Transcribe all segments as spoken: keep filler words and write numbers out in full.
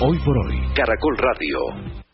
Hoy por hoy. Caracol Radio.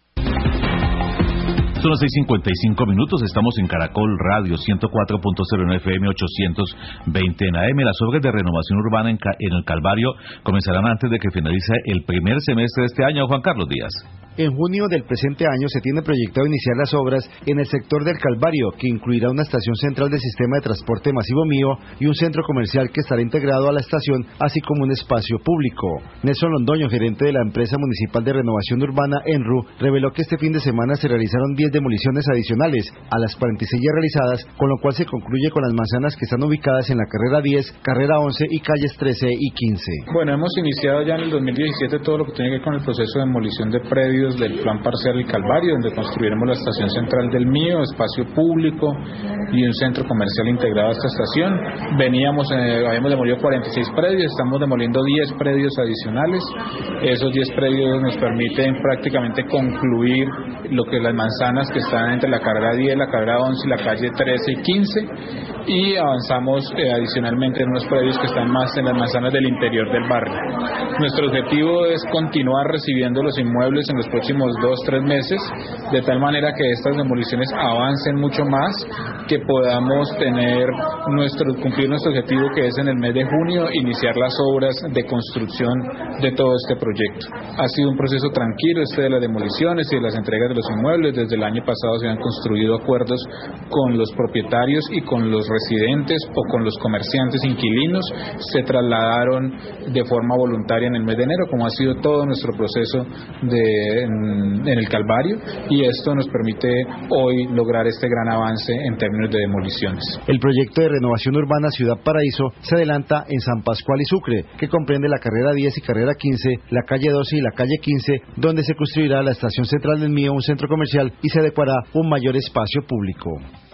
Son las seis cincuenta y cinco minutos, estamos en Caracol Radio ciento cuatro punto cero en F M, ochocientos veinte en A M. Las obras de renovación urbana en, en el Calvario comenzarán antes de que finalice el primer semestre de este año. Juan Carlos Díaz. En junio del presente año se tiene proyectado iniciar las obras en el sector del Calvario, que incluirá una estación central del sistema de transporte masivo mío y un centro comercial que estará integrado a la estación, así como un espacio público. Nelson Londoño, gerente de la empresa municipal de renovación urbana ENRU, reveló que este fin de semana se realizaron diez demoliciones adicionales a las cuarenta y seis ya realizadas, con lo cual se concluye con las manzanas que están ubicadas en la carrera diez, carrera once y calles trece y quince. Bueno, hemos iniciado ya en el dos mil diecisiete todo lo que tiene que ver con el proceso de demolición de predios del plan parcial El Calvario, donde construiremos la estación central del Mío, espacio público y un centro comercial integrado a esta estación. Veníamos, eh, habíamos demolido cuarenta y seis predios, estamos demoliendo diez predios adicionales. Esos diez predios nos permiten prácticamente concluir lo que las manzanas que están entre la carrera diez, la carrera once y la calle trece y quince, y avanzamos eh, adicionalmente en unos predios que están más en las manzanas del interior del barrio. Nuestro objetivo es continuar recibiendo los inmuebles en los próximos dos, tres meses, de tal manera que estas demoliciones avancen mucho más, que podamos tener nuestro, cumplir nuestro objetivo, que es en el mes de junio iniciar las obras de construcción de todo este proyecto. Ha sido un proceso tranquilo este de las demoliciones y de las entregas de los inmuebles. Desde el año pasado se han construido acuerdos con los propietarios y con los residentes o con los comerciantes inquilinos. Se trasladaron de forma voluntaria en el mes de enero, como ha sido todo nuestro proceso de En, en el Calvario, y esto nos permite hoy lograr este gran avance en términos de demoliciones. El proyecto de renovación urbana Ciudad Paraíso se adelanta en San Pascual y Sucre, que comprende la carrera diez y carrera quince, la calle doce y la calle quince, donde se construirá la estación central del Mío, un centro comercial, y se adecuará un mayor espacio público.